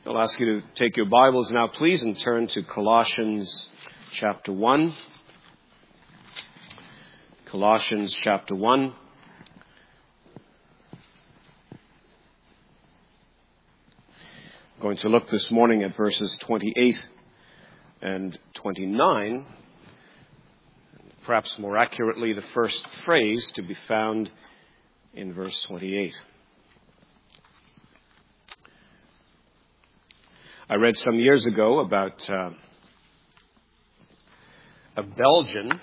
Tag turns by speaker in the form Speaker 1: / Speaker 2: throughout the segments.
Speaker 1: I'll ask you to take your Bibles now, please, and turn to Colossians chapter 1. Colossians chapter 1. I'm going to look this morning at verses 28 and 29. Perhaps more accurately, the first phrase to be found in verse 28. I read some years ago about a Belgian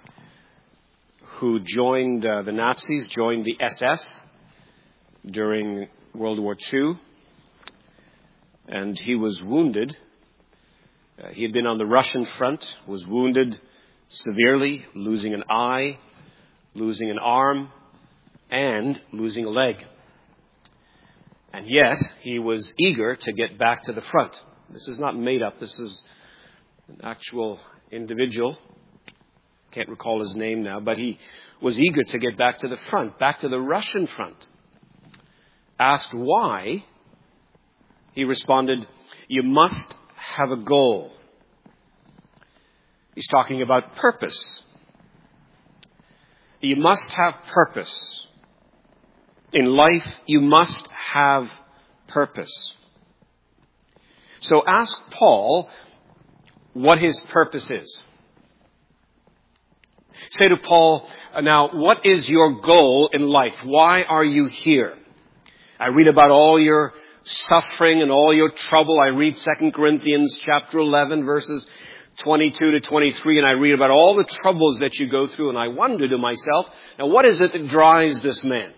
Speaker 1: who joined the Nazis, joined the SS during World War II, and he was wounded. He had been on the Russian front, was wounded severely, losing an eye, losing an arm, and losing a leg. And yet, he was eager to get back to the front. This is not made up. This is an actual individual. Can't recall his name now, but he was eager to get back to the front, back to the Russian front. Asked why, he responded, "You must have a goal." He's talking about purpose. You must have purpose. In life, you must have purpose. So ask Paul what his purpose is. Say to Paul, now, what is your goal in life? Why are you here? I read about all your suffering and all your trouble. I read 2 Corinthians chapter 11, verses 22 to 23, and I read about all the troubles that you go through, and I wonder to myself, now what is it that drives this man?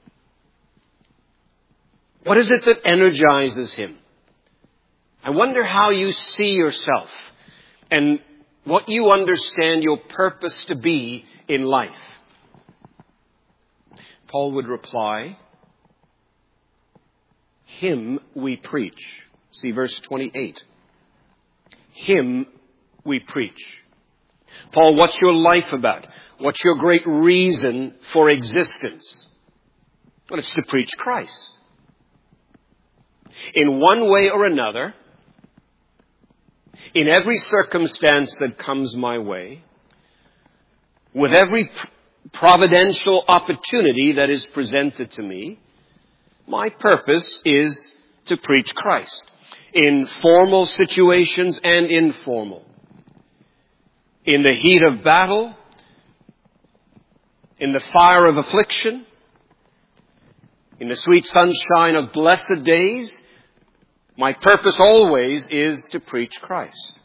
Speaker 1: What is it that energizes him? I wonder how you see yourself and what you understand your purpose to be in life. Paul would reply, "Him we preach." See verse 28. Him we preach. Paul, what's your life about? What's your great reason for existence? Well, it's to preach Christ. In one way or another, in every circumstance that comes my way, with every providential opportunity that is presented to me, my purpose is to preach Christ. In formal situations and informal. In the heat of battle, in the fire of affliction, in the sweet sunshine of blessed days, my purpose always is to preach Christ.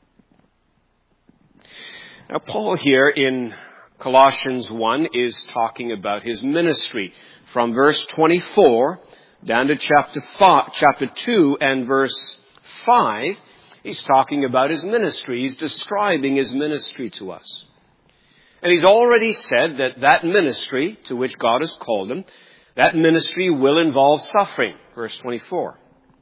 Speaker 1: Now, Paul here in Colossians 1 is talking about his ministry. From verse 24 down to chapter 2 and verse 5, he's talking about his ministry. He's describing his ministry to us. And he's already said that that ministry to which God has called him, that ministry will involve suffering. Verse 24.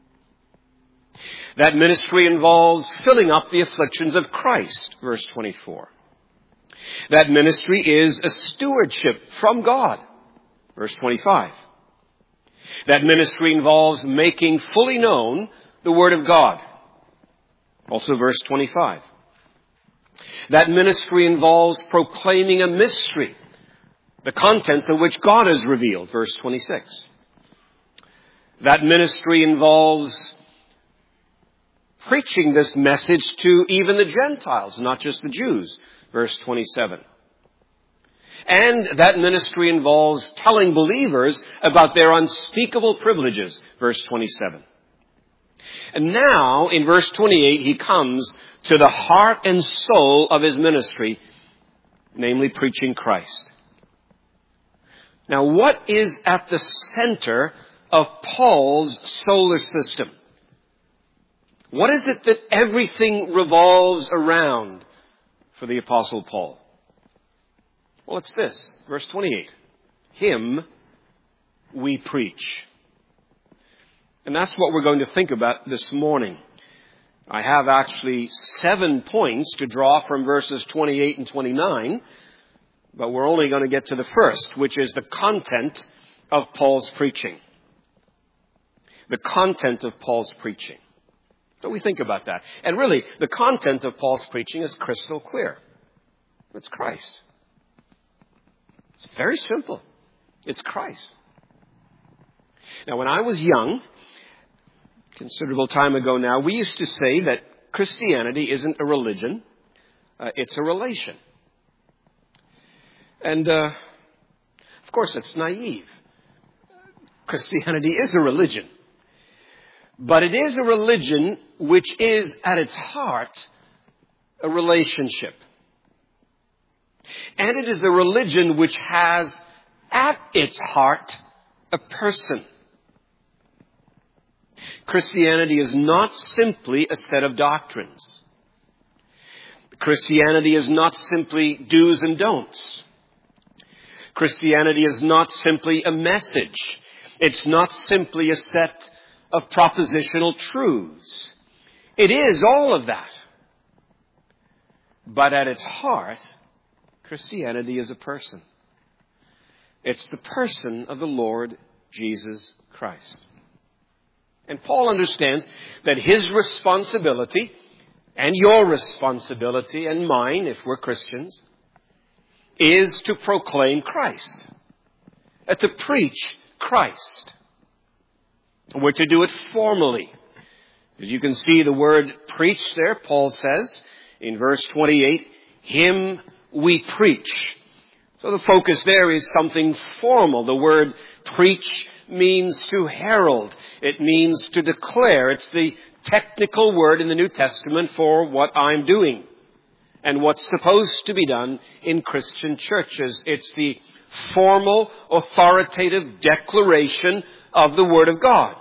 Speaker 1: That ministry involves filling up the afflictions of Christ. Verse 24. That ministry is a stewardship from God. Verse 25. That ministry involves making fully known the Word of God. Also verse 25. That ministry involves proclaiming a mystery, the contents of which God has revealed. Verse 26. That ministry involves preaching this message to even the Gentiles, not just the Jews. Verse 27. And that ministry involves telling believers about their unspeakable privileges. Verse 27. And now, in verse 28, he comes to the heart and soul of his ministry, namely preaching Christ. Now, what is at the center of Paul's solar system? What is it that everything revolves around for the Apostle Paul? Well, it's this, verse 28. Him we preach. And that's what we're going to think about this morning. I have actually 7 points to draw from verses 28 and 29, but we're only going to get to the first, which is the content of Paul's preaching. The content of Paul's preaching. So we think about that. And really, the content of Paul's preaching is crystal clear. It's Christ. It's very simple. It's Christ. Now, when I was young, considerable time ago now, we used to say that Christianity isn't a religion, it's a relation. And, of course, it's naive. Christianity is a religion. But it is a religion which is, at its heart, a relationship. And it is a religion which has, at its heart, a person. Christianity is not simply a set of doctrines. Christianity is not simply do's and don'ts. Christianity is not simply a message. It's not simply a set of propositional truths. It is all of that. But at its heart, Christianity is a person. It's the person of the Lord Jesus Christ. And Paul understands that his responsibility and your responsibility and mine, if we're Christians, is to proclaim Christ, to preach Christ. And we're to do it formally. As you can see the word preach there, Paul says in verse 28, him we preach. So the focus there is something formal. The word preach means to herald. It means to declare. It's the technical word in the New Testament for what I'm doing and what's supposed to be done in Christian churches. It's the formal, authoritative declaration of the Word of God.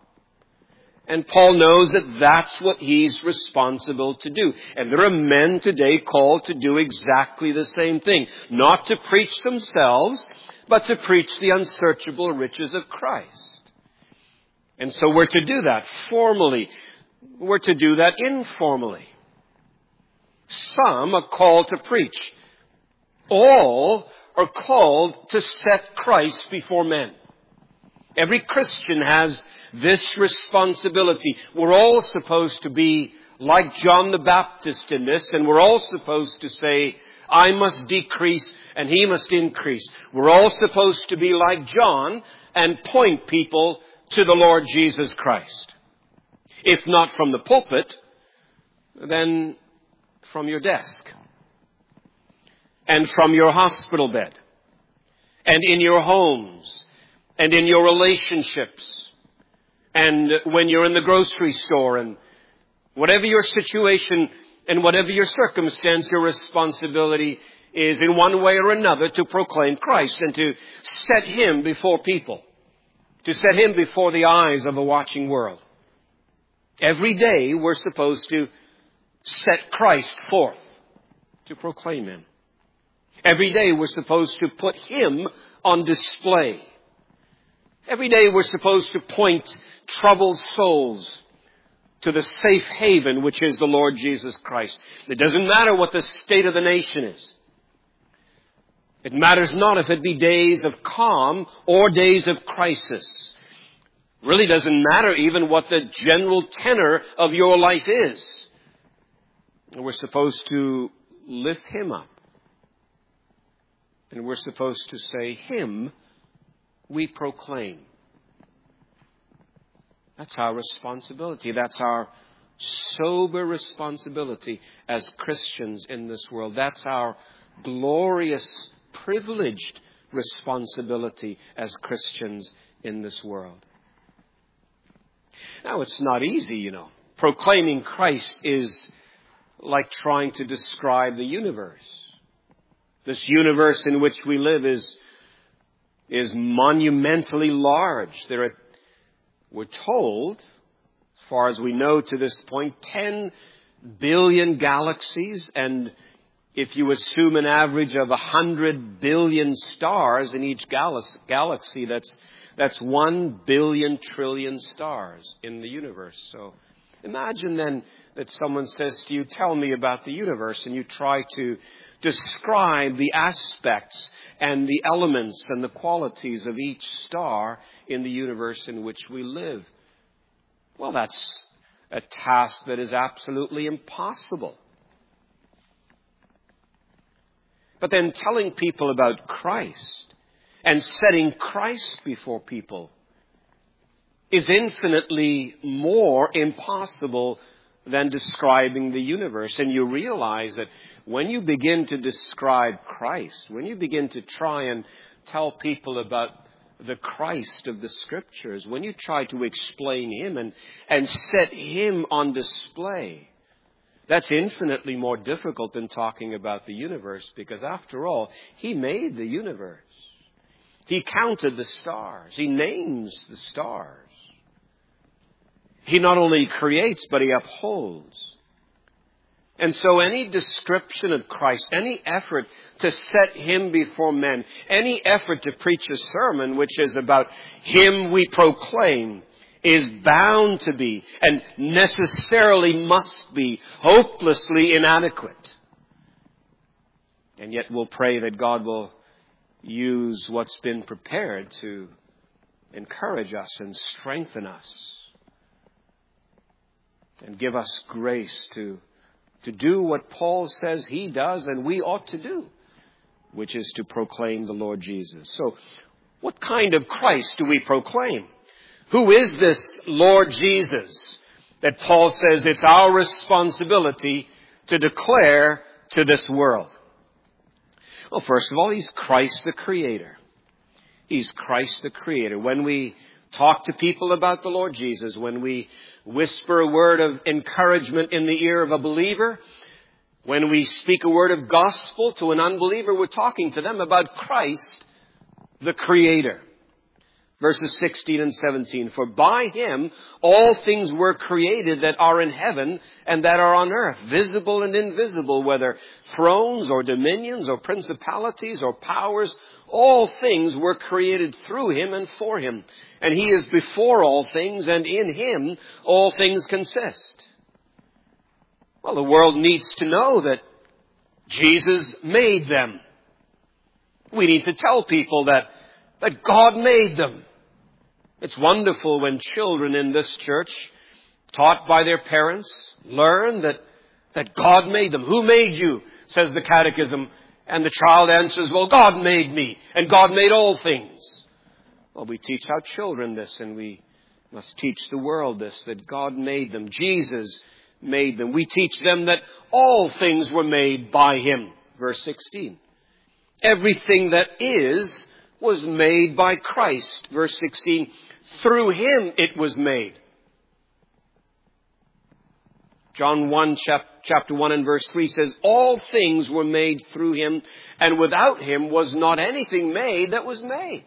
Speaker 1: And Paul knows that that's what he's responsible to do. And there are men today called to do exactly the same thing. Not to preach themselves, but to preach the unsearchable riches of Christ. And so we're to do that formally. We're to do that informally. Some are called to preach. All are called to set Christ before men. Every Christian has this responsibility. We're all supposed to be like John the Baptist in this, and we're all supposed to say, I must decrease and he must increase. We're all supposed to be like John and point people to the Lord Jesus Christ. If not from the pulpit, then from your desk and from your hospital bed and in your homes and in your relationships and when you're in the grocery store, and whatever your situation and whatever your circumstance, your responsibility is in one way or another to proclaim Christ and to set him before people, to set him before the eyes of a watching world. Every day we're supposed to set Christ forth, to proclaim him. Every day we're supposed to put him on display. Every day we're supposed to point troubled souls to the safe haven, which is the Lord Jesus Christ. It doesn't matter what the state of the nation is. It matters not if it be days of calm or days of crisis. It really doesn't matter even what the general tenor of your life is. We're supposed to lift him up. And we're supposed to say, him we proclaim. That's our responsibility. That's our sober responsibility as Christians in this world. That's our glorious, privileged responsibility as Christians in this world. Now, it's not easy, you know. Proclaiming Christ is like trying to describe the universe. This universe in which we live is monumentally large. We're told, as far as we know to this point, 10 billion galaxies. And if you assume an average of 100 billion stars in each galaxy, that's 1 billion trillion stars in the universe. So imagine then that someone says to you, tell me about the universe, and you try to describe the aspects and the elements and the qualities of each star in the universe in which we live. Well, that's a task that is absolutely impossible. But then telling people about Christ and setting Christ before people is infinitely more impossible than describing the universe. And you realize that when you begin to describe Christ, when you begin to try and tell people about the Christ of the Scriptures, when you try to explain Him and set Him on display, that's infinitely more difficult than talking about the universe, because after all, He made the universe. He counted the stars. He names the stars. He not only creates, but He upholds. And so any description of Christ, any effort to set Him before men, any effort to preach a sermon which is about Him we proclaim, is bound to be and necessarily must be hopelessly inadequate. And yet we'll pray that God will use what's been prepared to encourage us and strengthen us and give us grace to do what Paul says he does and we ought to do, which is to proclaim the Lord Jesus. So what kind of Christ do we proclaim? Who is this Lord Jesus that Paul says it's our responsibility to declare to this world? Well, first of all, He's Christ the Creator. He's Christ the Creator. When we talk to people about the Lord Jesus, when we whisper a word of encouragement in the ear of a believer, when we speak a word of gospel to an unbeliever, we're talking to them about Christ the Creator. Verses 16 and 17, for by Him all things were created that are in heaven and that are on earth, visible and invisible, whether thrones or dominions or principalities or powers, all things were created through Him and for Him. And He is before all things, and in Him all things consist. Well, the world needs to know that Jesus made them. We need to tell people that God made them. It's wonderful when children in this church, taught by their parents, learn that God made them. Who made you? Says the catechism. And the child answers, well, God made me, and God made all things. Well, we teach our children this, and we must teach the world this, that God made them. Jesus made them. We teach them that all things were made by Him. Verse 16. Everything that is was made by Christ. Verse 16. Through Him it was made. John 1, chapter 1 and verse 3 says, all things were made through Him, and without Him was not anything made that was made.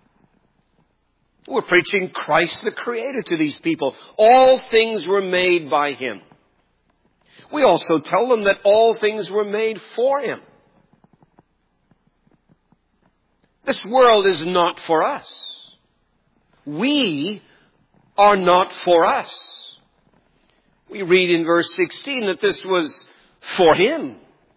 Speaker 1: We're preaching Christ the Creator to these people. All things were made by Him. We also tell them that all things were made for Him. This world is not for us. We are not for us. We read in verse 16 that this was for Him.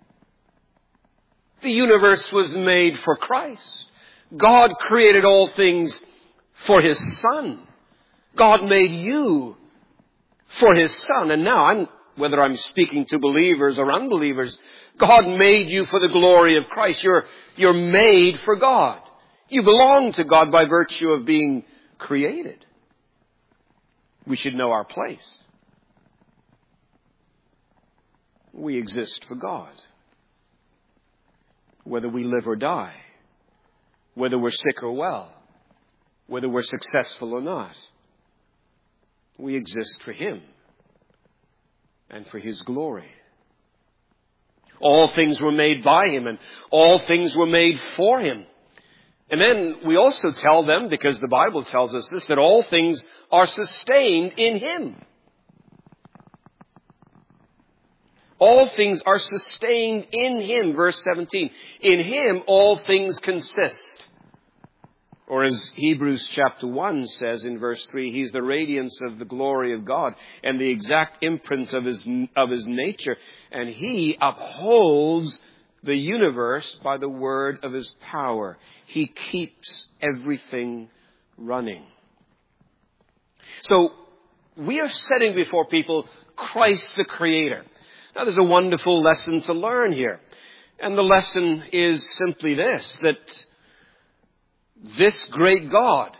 Speaker 1: The universe was made for Christ. God created all things for His Son. God made you for His Son. And now, whether I'm speaking to believers or unbelievers, God made you for the glory of Christ. You're made for God. You belong to God by virtue of being created. We should know our place. We exist for God. Whether we live or die, whether we're sick or well, whether we're successful or not, we exist for Him and for His glory. All things were made by Him, and all things were made for Him. And then we also tell them, because the Bible tells us this, that all things are sustained in Him. All things are sustained in Him. Verse 17. In Him all things consist. Or as Hebrews chapter 1 says in verse 3, He's the radiance of the glory of God and the exact imprint of His nature. And He upholds the universe by the word of His power. He keeps everything running. So, we are setting before people Christ the Creator. Now there's a wonderful lesson to learn here. And the lesson is simply this, that this great God,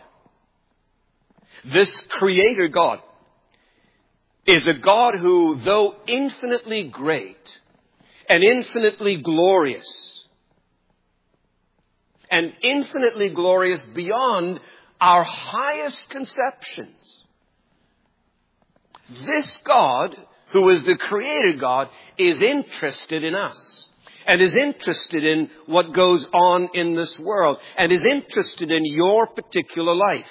Speaker 1: this Creator God, is a God who, though infinitely great and infinitely glorious, and infinitely glorious beyond our highest conceptions, this God, who is the Creator God, is interested in us and is interested in what goes on in this world and is interested in your particular life.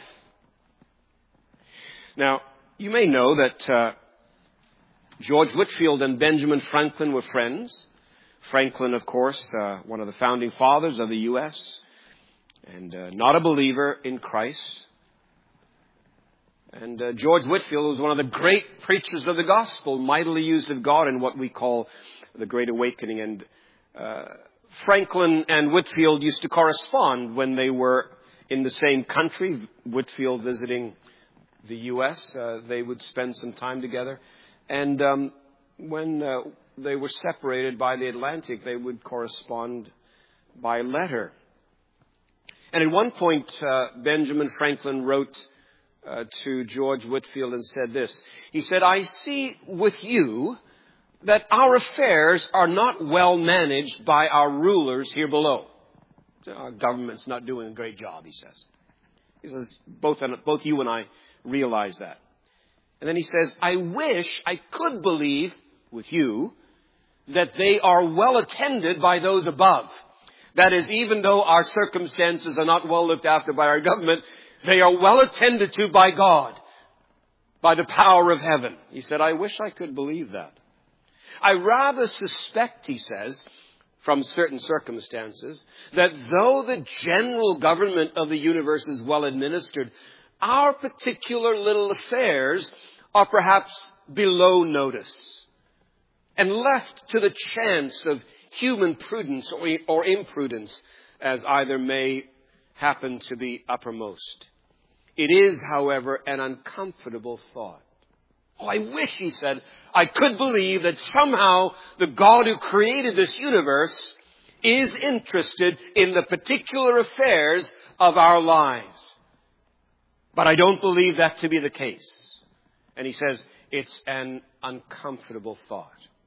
Speaker 1: Now, you may know that George Whitefield and Benjamin Franklin were friends. Franklin, of course, one of the founding fathers of the U.S., and not a believer in Christ. And George Whitefield was one of the great preachers of the gospel, mightily used of God in what we call the Great Awakening. And Franklin and Whitefield used to correspond when they were in the same country. Whitefield visiting the U.S., they would spend some time together. And when they were separated by the Atlantic, they would correspond by letter. And at one point, Benjamin Franklin wrote to George Whitefield and said this. He said, "I see with you that our affairs are not well managed by our rulers here below." Our government's not doing a great job, he says. He says, both you and I realize that. And then he says, "I wish I could believe with you that they are well attended by those above. That is, even though our circumstances are not well looked after by our government, they are well attended to by God, by the power of heaven." He said, "I wish I could believe that. I rather suspect," he says, "from certain circumstances, that though the general government of the universe is well administered, our particular little affairs are perhaps below notice and left to the chance of human prudence or imprudence, as either may happen to be uppermost. It is, however, an uncomfortable thought." Oh, I wish, he said, I could believe that somehow the God who created this universe is interested in the particular affairs of our lives. But I don't believe that to be the case. And he says, it's an uncomfortable thought.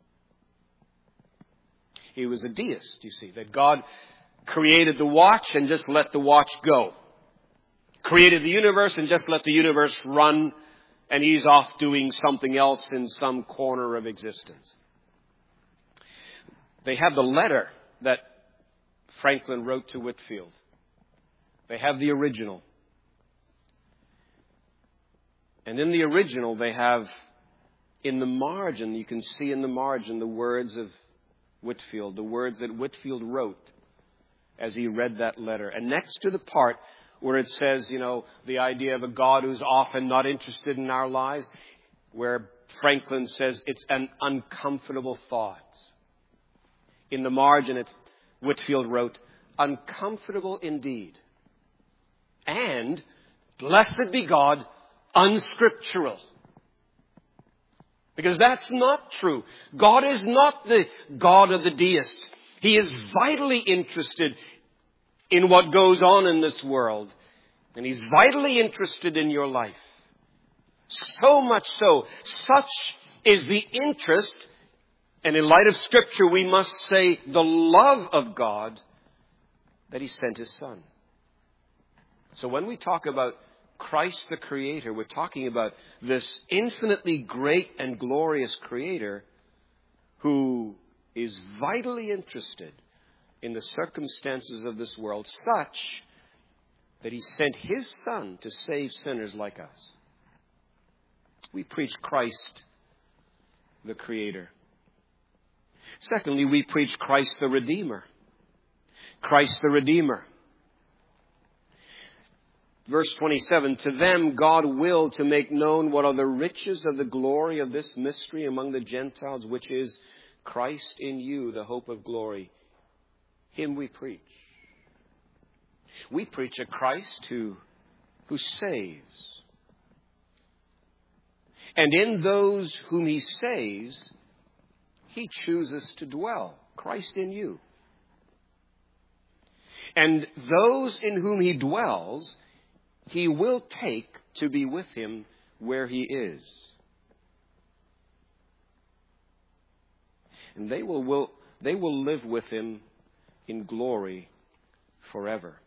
Speaker 1: He was a deist, you see, that God created the watch and just let the watch go. Created the universe and just let the universe run, and he's off doing something else in some corner of existence. They have the letter that Franklin wrote to Whitefield. They have the original. And in the original, they have in the margin, you can see in the margin the words of Whitefield, the words that Whitefield wrote as he read that letter. And next to the part where it says, the idea of a God who's often not interested in our lives, where Franklin says it's an uncomfortable thought. In the margin, Whitefield wrote, "Uncomfortable indeed. And, blessed be God, unscriptural." Because that's not true. God is not the God of the deists. He is vitally interested in what goes on in this world. And he's vitally interested in your life. So much so, such is the interest, and in light of Scripture we must say the love of God, that he sent his Son. So when we talk about Christ the Creator, we're talking about this infinitely great and glorious Creator who is vitally interested in the circumstances of this world, such that he sent his Son to save sinners like us. We preach Christ the Creator. Secondly, we preach Christ the Redeemer. Christ the Redeemer. Verse 27, "To them God willed to make known what are the riches of the glory of this mystery among the Gentiles, which is Christ in you, the hope of glory." Him we preach. We preach a Christ who saves. And in those whom he saves, he chooses to dwell. Christ in you. And those in whom he dwells, he will take to be with him where he is. And they will live with him in glory forever.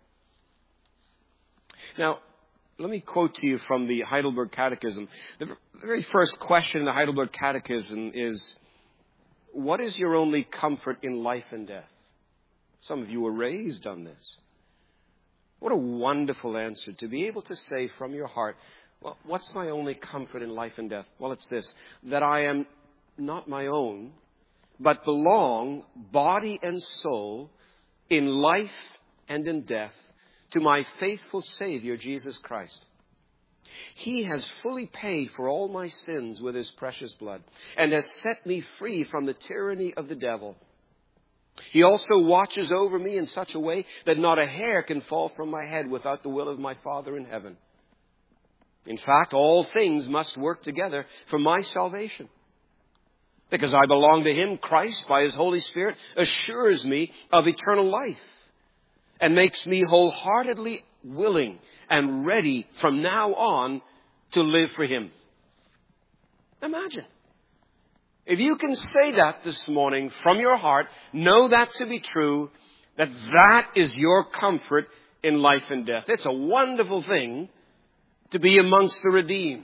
Speaker 1: Now, let me quote to you from the Heidelberg Catechism. The very first question in the Heidelberg Catechism is, what is your only comfort in life and death? Some of you were raised on this. What a wonderful answer to be able to say from your heart, well, what's my only comfort in life and death? Well, it's this, that I am not my own, but belong, body and soul, in life and in death, to my faithful Savior, Jesus Christ. He has fully paid for all my sins with his precious blood, and has set me free from the tyranny of the devil. He also watches over me in such a way that not a hair can fall from my head without the will of my Father in heaven. In fact, all things must work together for my salvation. Because I belong to him, Christ, by his Holy Spirit, assures me of eternal life and makes me wholeheartedly willing and ready from now on to live for him. Imagine. If you can say that this morning from your heart, know that to be true, that is your comfort in life and death. It's a wonderful thing to be amongst the redeemed.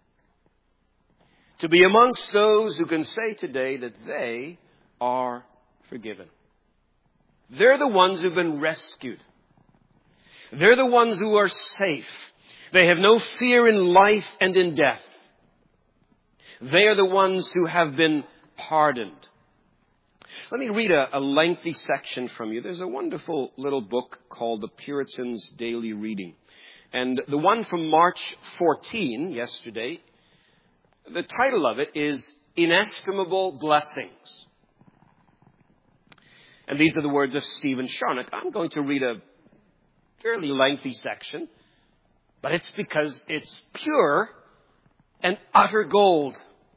Speaker 1: To be amongst those who can say today that they are forgiven. They're the ones who've been rescued. They're the ones who are safe. They have no fear in life and in death. They are the ones who have been pardoned. Let me read a lengthy section from you. There's a wonderful little book called The Puritan's Daily Reading. And the one from March 14, yesterday, the title of it is Inestimable Blessings. And these are the words of Stephen Charnock. I'm going to read a fairly lengthy section, but it's because it's pure and utter gold.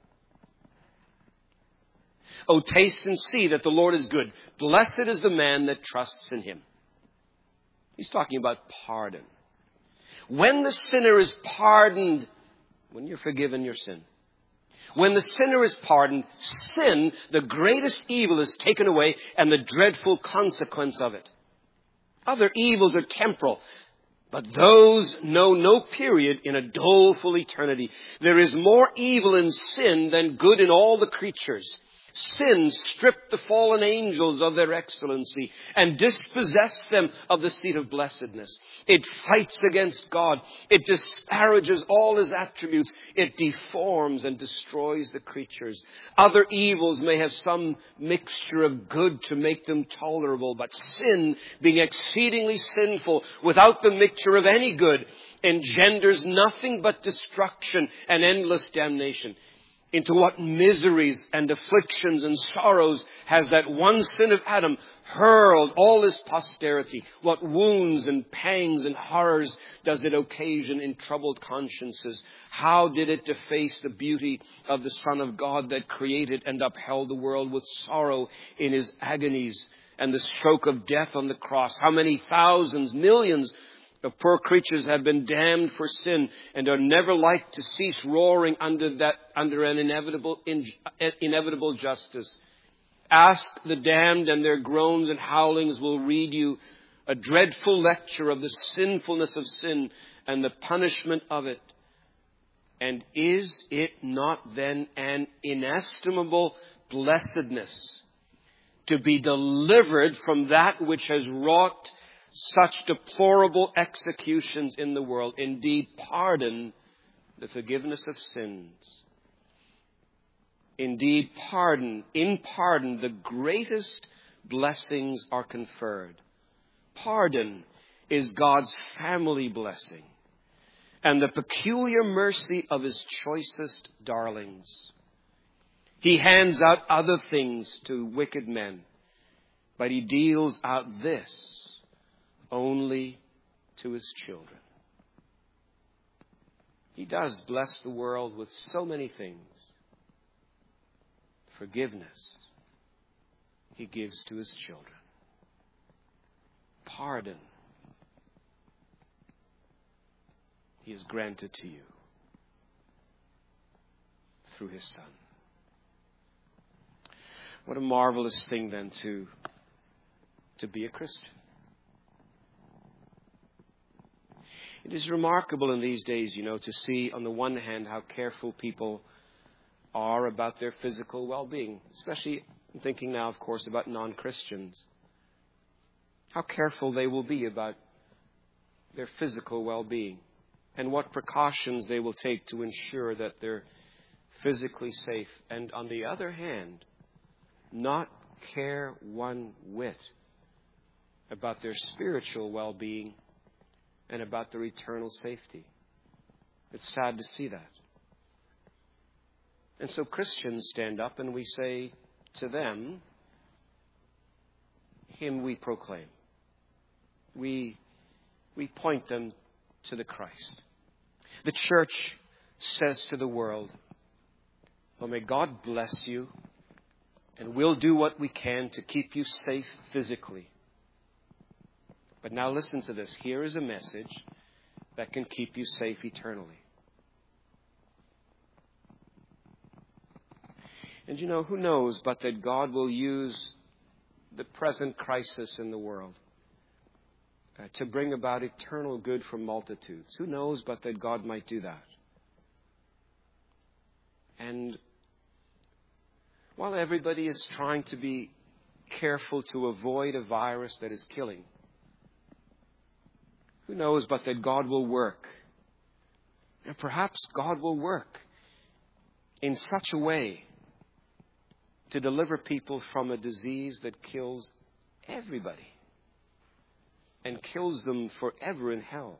Speaker 1: Oh, taste and see that the Lord is good. Blessed is the man that trusts in him. He's talking about pardon. When the sinner is pardoned, when you're forgiven your sin, when the sinner is pardoned, sin, the greatest evil, is taken away and the dreadful consequence of it. Other evils are temporal, but those know no period in a doleful eternity. There is more evil in sin than good in all the creatures. Sin stripped the fallen angels of their excellency and dispossessed them of the seat of blessedness. It fights against God. It disparages all his attributes. It deforms and destroys the creatures. Other evils may have some mixture of good to make them tolerable, but sin, being exceedingly sinful without the mixture of any good, engenders nothing but destruction and endless damnation. Into what miseries and afflictions and sorrows has that one sin of Adam hurled all his posterity? What wounds and pangs and horrors does it occasion in troubled consciences? How did it deface the beauty of the Son of God that created and upheld the world with sorrow in his agonies and the stroke of death on the cross? How many thousands, millions of poor creatures have been damned for sin and are never like to cease roaring under an inevitable justice. Ask the damned, and their groans and howlings will read you a dreadful lecture of the sinfulness of sin and the punishment of it. And is it not then an inestimable blessedness to be delivered from that which has wrought such deplorable executions in the world? Indeed, pardon, the forgiveness of sins. Indeed, in pardon, the greatest blessings are conferred. Pardon is God's family blessing and the peculiar mercy of his choicest darlings. He hands out other things to wicked men, but he deals out this only to his children. He does bless the world with so many things. Forgiveness He gives to His children. Pardon He has granted to you through His Son. What a marvelous thing then to be a Christian. It is remarkable in these days, to see on the one hand how careful people are about their physical well-being, especially thinking now, of course, about non-Christians. How careful they will be about their physical well-being and what precautions they will take to ensure that they're physically safe. And on the other hand, not care one whit about their spiritual well-being and about their eternal safety. It's sad to see that. And so Christians stand up and we say to them, Him we proclaim. We point them to the Christ. The church says to the world, well, may God bless you, and we'll do what we can to keep you safe physically. But now listen to this. Here is a message that can keep you safe eternally. And who knows but that God will use the present crisis in the world to bring about eternal good for multitudes. Who knows but that God might do that? And while everybody is trying to be careful to avoid a virus that is killing, who knows but that God will work? And perhaps God will work in such a way to deliver people from a disease that kills everybody and kills them forever in hell.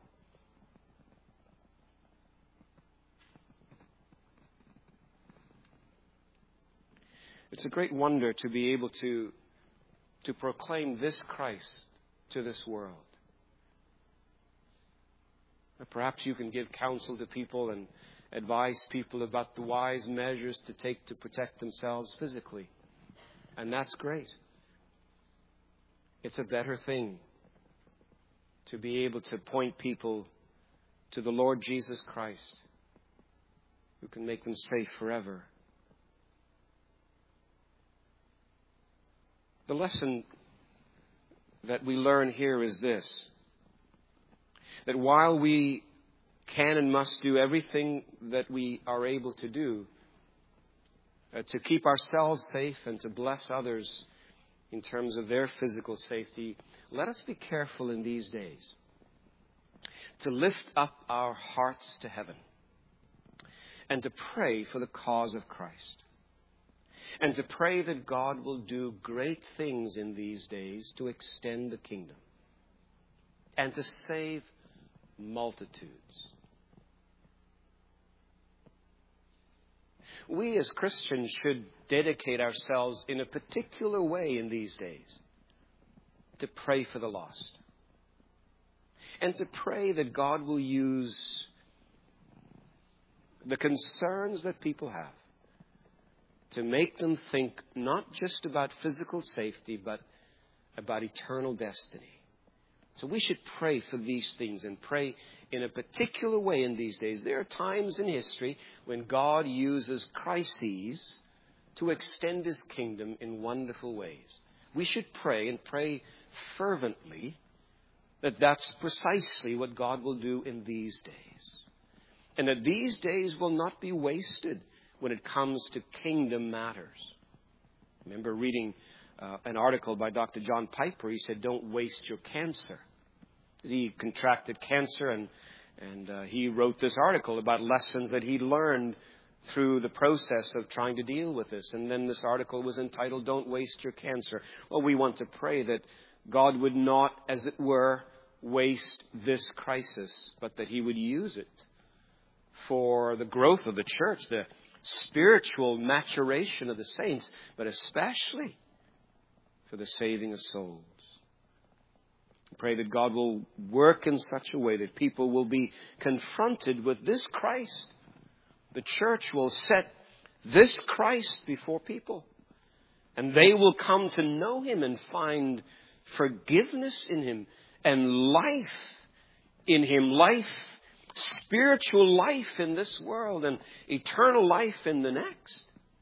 Speaker 1: It's a great wonder to be able to proclaim this Christ to this world. Perhaps you can give counsel to people and advise people about the wise measures to take to protect themselves physically. And that's great. It's a better thing to be able to point people to the Lord Jesus Christ, who can make them safe forever. The lesson that we learn here is this: that while we can and must do everything that we are able to do to keep ourselves safe and to bless others in terms of their physical safety, let us be careful in these days to lift up our hearts to heaven and to pray for the cause of Christ, and to pray that God will do great things in these days to extend the kingdom and to save multitudes. We as Christians should dedicate ourselves in a particular way in these days to pray for the lost and to pray that God will use the concerns that people have to make them think not just about physical safety, but about eternal destiny. So we should pray for these things and pray in a particular way in these days. There are times in history when God uses crises to extend His kingdom in wonderful ways. We should pray and pray fervently that that's precisely what God will do in these days. And that these days will not be wasted when it comes to kingdom matters. I remember reading an article by Dr. John Piper. He said, don't waste your cancer. He contracted cancer and he wrote this article about lessons that he learned through the process of trying to deal with this. And then this article was entitled, Don't Waste Your Cancer. Well, we want to pray that God would not, as it were, waste this crisis, but that He would use it for the growth of the church, the spiritual maturation of the saints, but especially for the saving of souls. Pray that God will work in such a way that people will be confronted with this Christ. The church will set this Christ before people. And they will come to know Him and find forgiveness in Him and life in Him. Life, spiritual life in this world and eternal life in the next.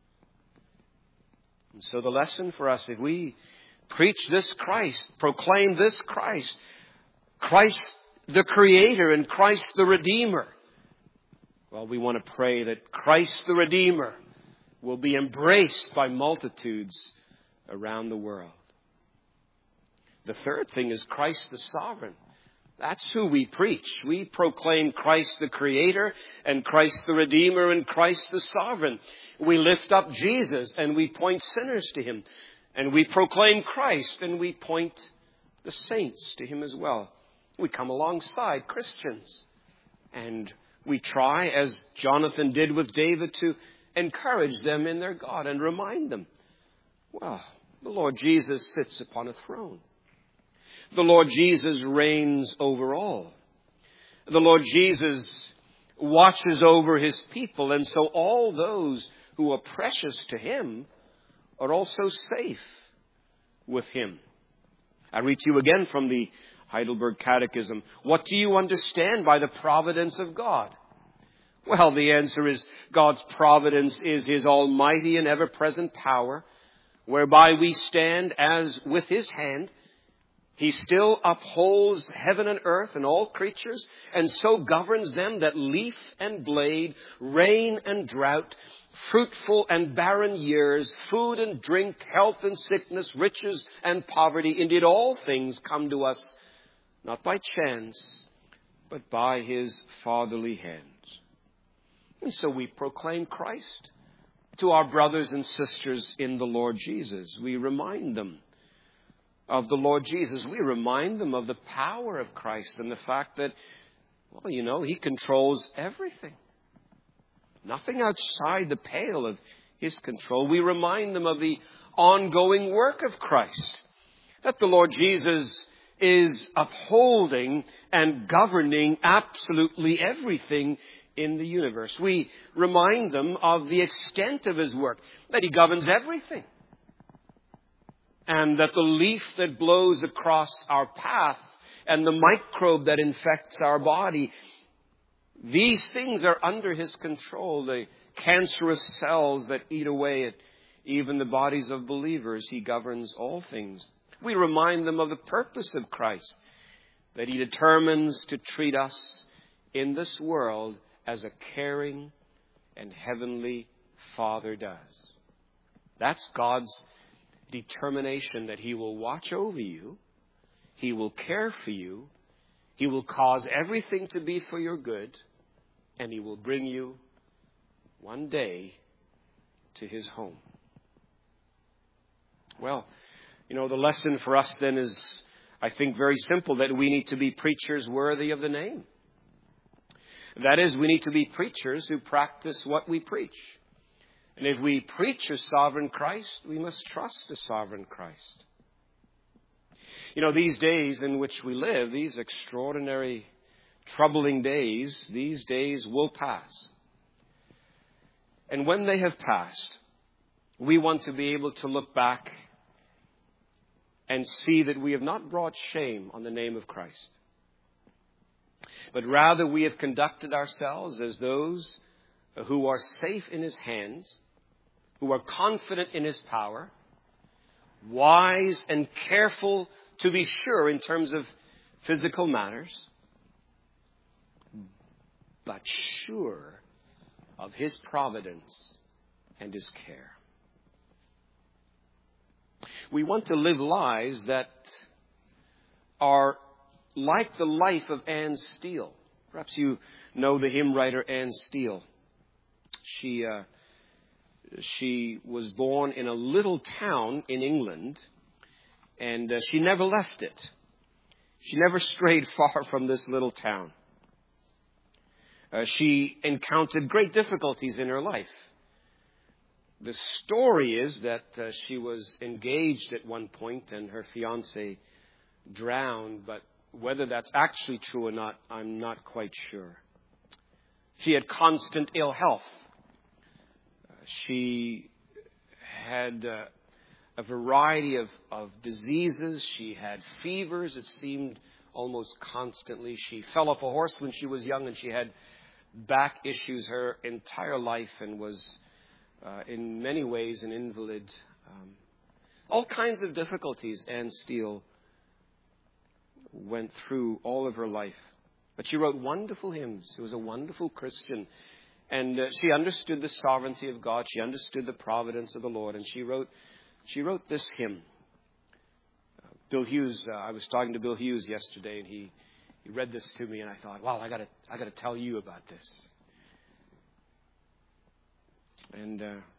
Speaker 1: And so the lesson for us, if we preach this Christ, proclaim this Christ, Christ the Creator and Christ the Redeemer, well, we want to pray that Christ the Redeemer will be embraced by multitudes around the world. The third thing is Christ the Sovereign. That's who we preach. We proclaim Christ the Creator and Christ the Redeemer and Christ the Sovereign. We lift up Jesus and we point sinners to Him. And we proclaim Christ and we point the saints to Him as well. We come alongside Christians and we try, as Jonathan did with David, to encourage them in their God and remind them, well, the Lord Jesus sits upon a throne. The Lord Jesus reigns over all. The Lord Jesus watches over His people, and so all those who are precious to Him are also safe with Him. I read to you again from the Heidelberg Catechism. What do you understand by the providence of God? Well, the answer is God's providence is His almighty and ever-present power, whereby we stand as with His hand. He still upholds heaven and earth and all creatures, and so governs them that leaf and blade, rain and drought, fruitful and barren years, food and drink, health and sickness, riches and poverty, indeed all things come to us, not by chance, but by His fatherly hands. And so we proclaim Christ to our brothers and sisters in the Lord Jesus. We remind them of the Lord Jesus. We remind them of the power of Christ and the fact that, well, you know, He controls everything. Nothing outside the pale of His control. We remind them of the ongoing work of Christ, that the Lord Jesus is upholding and governing absolutely everything in the universe. We remind them of the extent of His work, that He governs everything. And that the leaf that blows across our path and the microbe that infects our body, these things are under His control. The cancerous cells that eat away at even the bodies of believers, He governs all things. We remind them of the purpose of Christ, that He determines to treat us in this world as a caring and heavenly Father does. That's God's determination, that He will watch over you. He will care for you. He will cause everything to be for your good. And He will bring you one day to His home. Well, you know, the lesson for us then is, I think, very simple, that we need to be preachers worthy of the name. That is, we need to be preachers who practice what we preach. And if we preach a sovereign Christ, we must trust a sovereign Christ. You know, these days in which we live, these extraordinary, troubling days, these days will pass. And when they have passed, we want to be able to look back and see that we have not brought shame on the name of Christ, but rather we have conducted ourselves as those who are safe in His hands, who are confident in His power, wise and careful to be sure in terms of physical matters, but sure of His providence and His care. We want to live lives that are like the life of Anne Steele. Perhaps you know the hymn writer Anne Steele. She was born in a little town in England, and she never left it. She never strayed far from this little town. She encountered great difficulties in her life. The story is that she was engaged at one point, and her fiancé drowned, but whether that's actually true or not, I'm not quite sure. She had constant ill health. She had a variety of diseases. She had fevers, it seemed, almost constantly. She fell off a horse when she was young, and she had back issues her entire life and was in many ways an invalid. All kinds of difficulties Anne Steele went through all of her life. But she wrote wonderful hymns. She was a wonderful Christian. And she understood the sovereignty of God. She understood the providence of the Lord. And she wrote this hymn. Bill Hughes, I was talking to Bill Hughes yesterday, and he read this to me, and I thought, wow, I got to tell you about this. And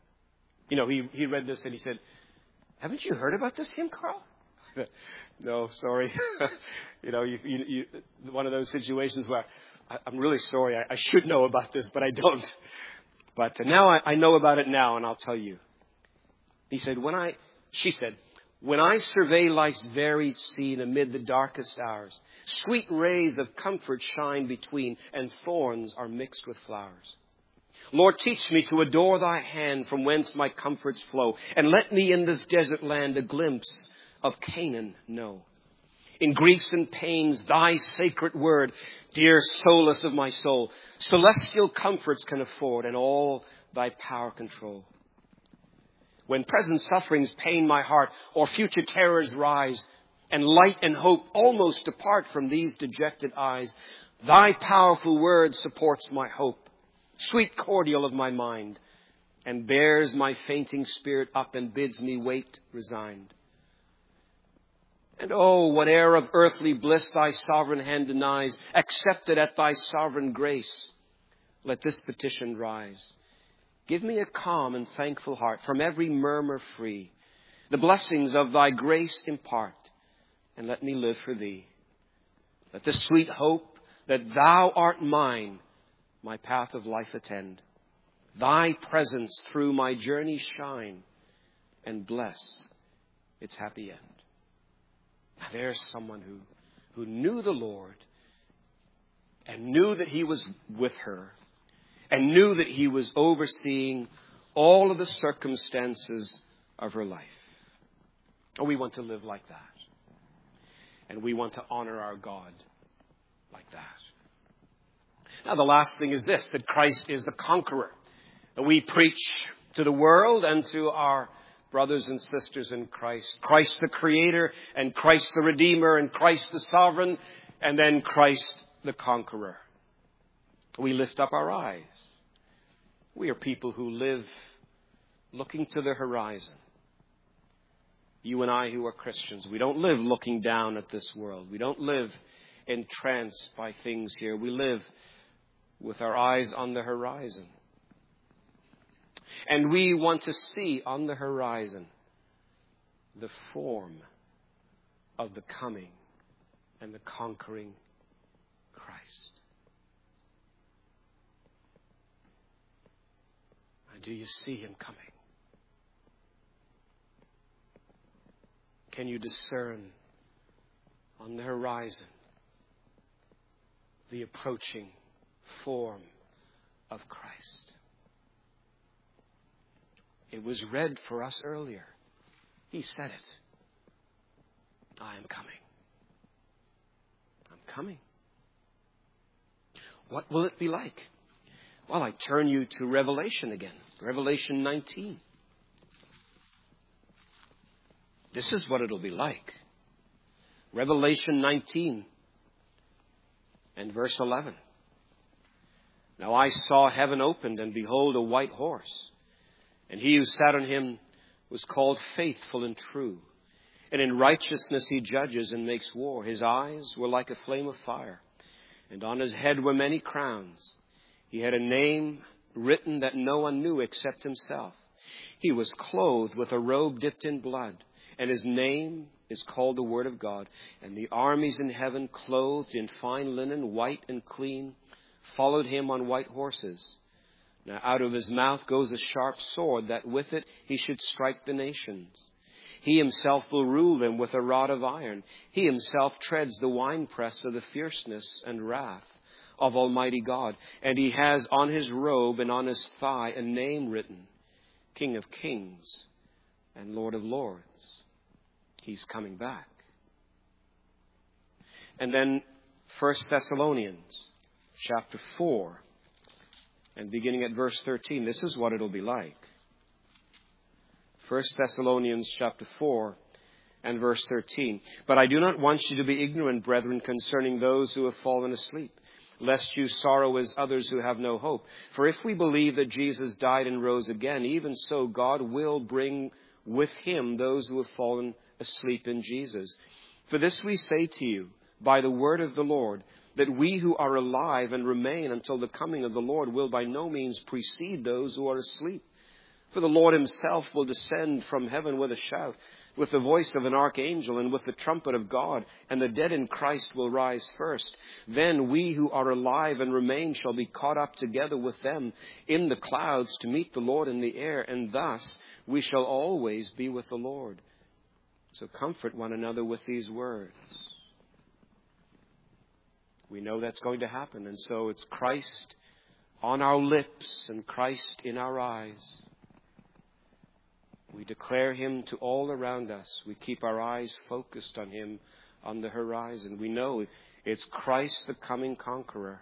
Speaker 1: he read this and he said, "Haven't you heard about this hymn, Carl?" No, sorry. You one of those situations where I'm really sorry. I should know about this, but I don't. But now I know about it now, and I'll tell you. She said, when I survey life's varied scene amid the darkest hours, sweet rays of comfort shine between, and thorns are mixed with flowers. Lord, teach me to adore thy hand from whence my comforts flow, and let me in this desert land a glimpse of Canaan know. In griefs and pains, thy sacred word, dear solace of my soul, celestial comforts can afford, and all thy power control. When present sufferings pain my heart, or future terrors rise, and light and hope almost depart from these dejected eyes, thy powerful word supports my hope, sweet cordial of my mind, and bears my fainting spirit up and bids me wait resigned. And oh, whate'er of earthly bliss thy sovereign hand denies, accepted at thy sovereign grace, let this petition rise. Give me a calm and thankful heart, from every murmur free. The blessings of thy grace impart, and let me live for thee. Let the sweet hope that thou art mine, my path of life attend. Thy presence through my journey shine, and bless its happy end. Now there's someone who knew the Lord, and knew that he was with her, and knew that he was overseeing all of the circumstances of her life. And we want to live like that. And we want to honor our God like that. Now the last thing is this, that Christ is the conqueror. That we preach to the world and to our brothers and sisters in Christ. Christ the Creator, and Christ the Redeemer, and Christ the Sovereign, and then Christ the Conqueror. We lift up our eyes. We are people who live looking to the horizon. You and I who are Christians, we don't live looking down at this world. We don't live entranced by things here. We live with our eyes on the horizon. And we want to see on the horizon the form of the coming and the conquering Christ. Do you see him coming? Can you discern on the horizon the approaching form of Christ? It was read for us earlier. He said it. I am coming. I'm coming. What will it be like? Well, I turn you to Revelation again. Revelation 19. This is what it'll be like. Revelation 19 and verse 11. Now I saw heaven opened, and behold, a white horse. And he who sat on him was called Faithful and True. And in righteousness he judges and makes war. His eyes were like a flame of fire, and on his head were many crowns. He had a name written that no one knew except himself. He was clothed with a robe dipped in blood, and his name is called the Word of God. And the armies in heaven, clothed in fine linen, white and clean, followed him on white horses. Now out of his mouth goes a sharp sword, that with it he should strike the nations. He himself will rule them with a rod of iron. He himself treads the winepress of the fierceness and wrath of Almighty God. And he has on his robe and on his thigh a name written, King of Kings and Lord of Lords. He's coming back. And then 1 Thessalonians chapter 4, and beginning at verse 13, this is what it'll be like. 1 Thessalonians chapter 4 and verse 13. But I do not want you to be ignorant, brethren, concerning those who have fallen asleep, lest you sorrow as others who have no hope. For if we believe that Jesus died and rose again, even so God will bring with him those who have fallen asleep in Jesus. For this we say to you by the word of the Lord, that we who are alive and remain until the coming of the Lord will by no means precede those who are asleep. For the Lord himself will descend from heaven with a shout, with the voice of an archangel, and with the trumpet of God, and the dead in Christ will rise first. Then we who are alive and remain shall be caught up together with them in the clouds to meet the Lord in the air, and thus we shall always be with the Lord. So comfort one another with these words. We know that's going to happen, and so it's Christ on our lips and Christ in our eyes. We declare him to all around us. We keep our eyes focused on him on the horizon. We know it's Christ the coming conqueror.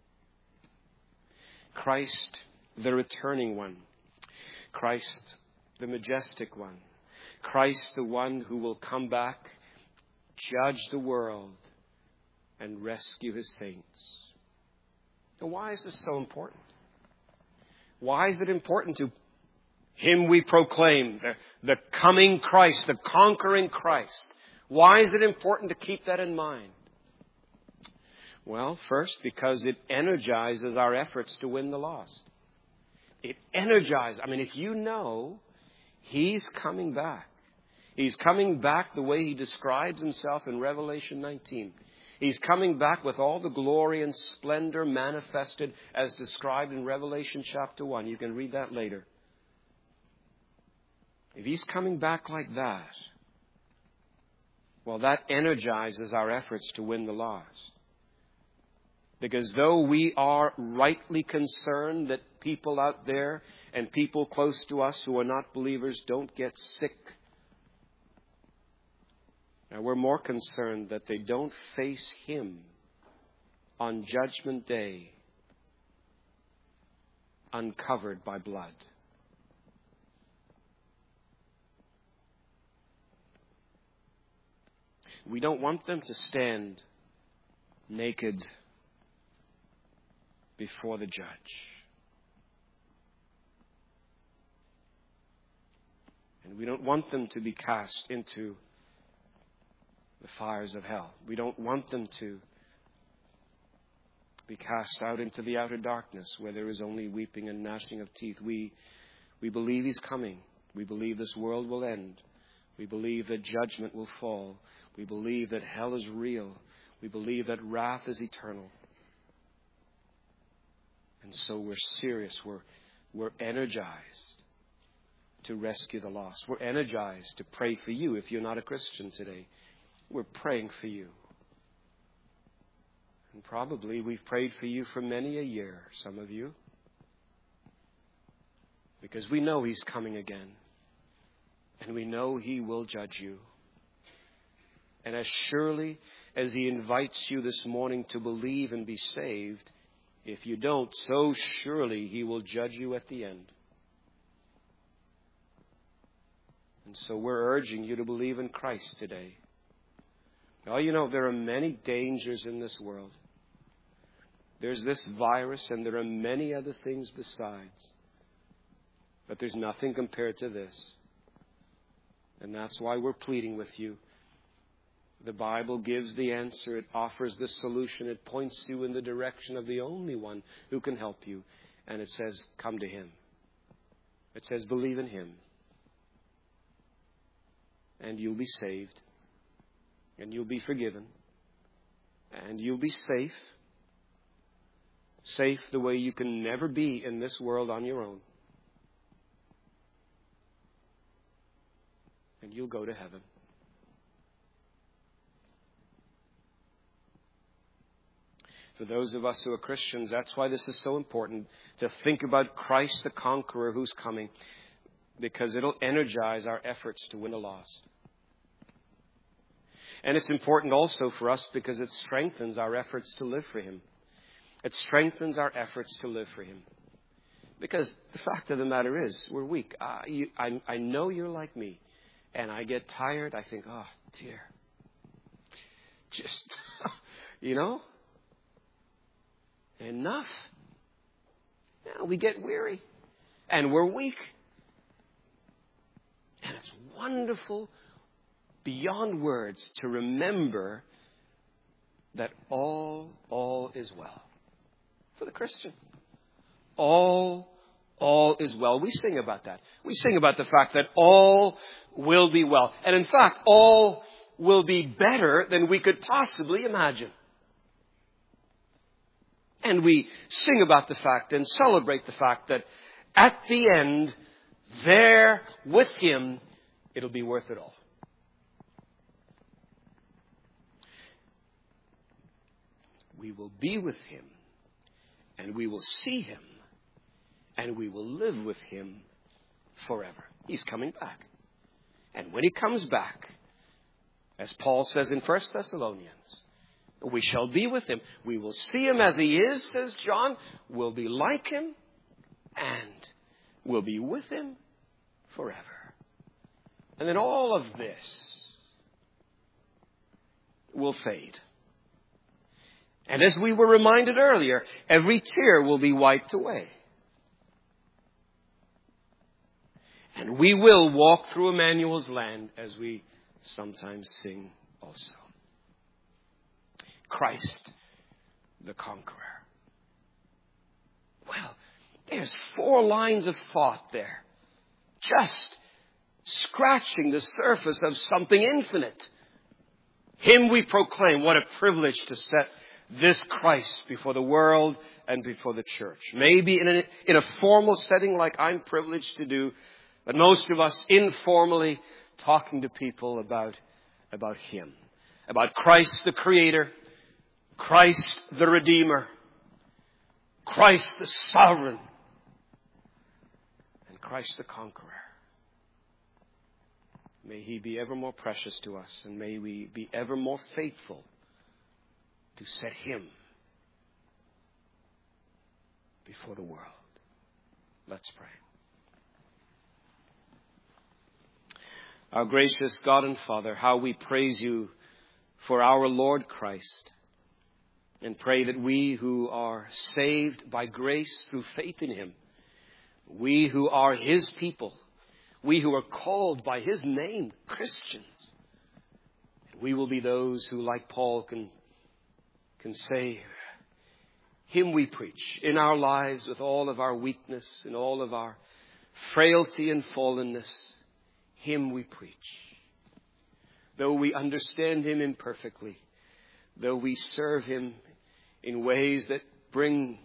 Speaker 1: Christ the returning one. Christ the majestic one. Christ the one who will come back, judge the world, and rescue his saints. Now, why is this so important? Why is it important to him we proclaim, the coming Christ, the conquering Christ? Why is it important to keep that in mind? Well, first, because it energizes our efforts to win the lost. It energizes. If you know he's coming back. He's coming back the way he describes himself in Revelation 19. He's coming back with all the glory and splendor manifested as described in Revelation chapter 1. You can read that later. If he's coming back like that, well, that energizes our efforts to win the lost. Because though we are rightly concerned that people out there and people close to us who are not believers don't get sick, now we're more concerned that they don't face him on Judgment Day uncovered by blood. We don't want them to stand naked before the judge. And we don't want them to be cast into the fires of hell. We don't want them to be cast out into the outer darkness where there is only weeping and gnashing of teeth. We believe he's coming. We believe this world will end. We believe that judgment will fall. We believe that hell is real. We believe that wrath is eternal. And so we're serious. We're energized to rescue the lost. We're energized to pray for you if you're not a Christian today. We're praying for you. And probably we've prayed for you for many a year, some of you. Because we know he's coming again. And we know he will judge you. And as surely as he invites you this morning to believe and be saved, if you don't, so surely he will judge you at the end. And so we're urging you to believe in Christ today. Now, there are many dangers in this world. There's this virus and there are many other things besides. But there's nothing compared to this. And that's why we're pleading with you. The Bible gives the answer. It offers the solution. It points you in the direction of the only one who can help you. And it says, come to him. It says, believe in him. And you'll be saved. And you'll be forgiven. And you'll be safe. Safe the way you can never be in this world on your own. and you'll go to heaven. For those of us who are Christians, that's why this is so important, to think about Christ the conqueror who's coming, because it'll energize our efforts to win the lost. And it's important also for us because it strengthens our efforts to live for Him. It strengthens our efforts to live for Him. Because the fact of the matter is, we're weak. I know you're like me. And I get tired. I think, oh, dear. Just, enough. Now we get weary. And we're weak. And it's wonderful beyond words to remember that all is well for the Christian. All is well. We sing about that. We sing about the fact that all will be well. And in fact, all will be better than we could possibly imagine. And we sing about the fact and celebrate the fact that at the end, there with Him, it'll be worth it all. We will be with Him, and we will see Him, and we will live with Him forever. He's coming back. And when He comes back, as Paul says in 1 Thessalonians, we shall be with Him. We will see Him as He is, says John. We'll be like Him, and we'll be with Him forever. And then all of this will fade. And as we were reminded earlier, every tear will be wiped away. And we will walk through Emmanuel's land, as we sometimes sing also. Christ the conqueror. Well, there's 4 lines of thought there. Just scratching the surface of something infinite. Him we proclaim. What a privilege to set this Christ before the world and before the church. Maybe in a formal setting like I'm privileged to do, but most of us informally talking to people about Him. About Christ the Creator, Christ the Redeemer, Christ the Sovereign, and Christ the Conqueror. May He be ever more precious to us, and may we be ever more faithful to set Him before the world. Let's pray. Our gracious God and Father, how we praise You for our Lord Christ, and pray that we who are saved by grace through faith in Him, we who are His people, we who are called by His name, Christians, we will be those who, like Paul, can say, Him we preach in our lives with all of our weakness and all of our frailty and fallenness. Him we preach. Though we understand Him imperfectly, though we serve Him in ways that bring